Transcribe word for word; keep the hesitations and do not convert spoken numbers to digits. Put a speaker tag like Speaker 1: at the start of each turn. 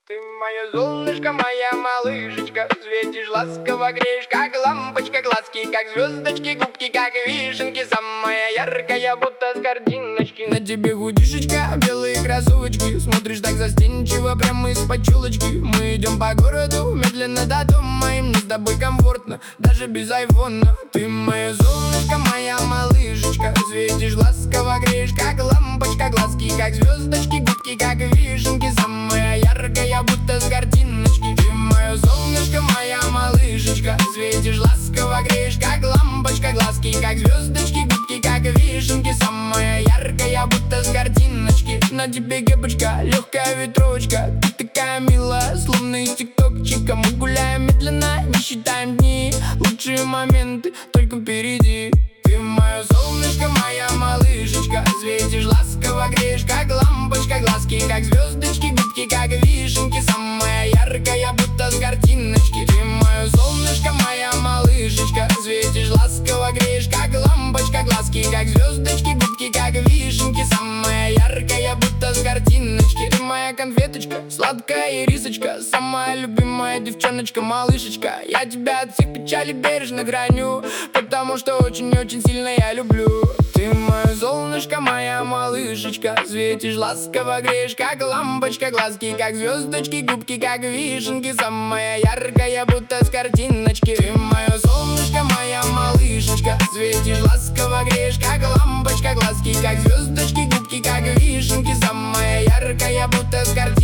Speaker 1: Ты мое солнышко, моя малышечка, светишь ласково, греешь, как лампочка, глазки, как звездочки, губки, как вишенки, самая яркая, будто с картиночки. На тебе худишечка, белые кроссовочки, смотришь так застенчиво, прямо из-под чулочки. Мы идем по городу, медленно до дома, и мне с тобой комфортно, даже без айфона. Ты мое солнышко, моя малышечка, светишь ласково, греешь, как лампочка, глазки, как звездочки, губки, как вишенки, самая яркая, будто с картиночки. Ты мое солнышко, моя малышечка, светишь ласково, греешь, как лампочка, глазки, как звездочки, губки, как вишенки, самая яркая, будто с картиночки. На тебе кепочка, легкая ветровочка, ты такая милая, словно из тиктокчика. Мы гуляем медленно, не считаем дни, лучшие моменты только впереди. Ты мое солнышко, моя малышечка, светишь ласково, греешь, как лампочка, глазки, как звездочки, губки, как вишенки, самая яркая, будто с картиночки. Ты мое солнышко, моя малышечка, светишь ласково, греешь, как лампочка, глазки, как звездочки, губки, как вишенки, самая яркая, будто с картиночки. Ты моя конфеточка, сладкая ирисочка, самая любимая девчоночка, малышечка. Я тебя от всех печалей бережно храню, потому что очень-очень сильно я люблю. Ты мое солнышко, моя малышечка, светишь ласково, греешь, как лампочка, глазки, как звездочки, губки, как вишенки, самая яркая, будто с картиночки. Ты мое солнышко, моя малышечка, светишь ласково, греешь, как лампочка, глазки, как звездочки, губки, как вишенки, самая яркая, будто с картиночки.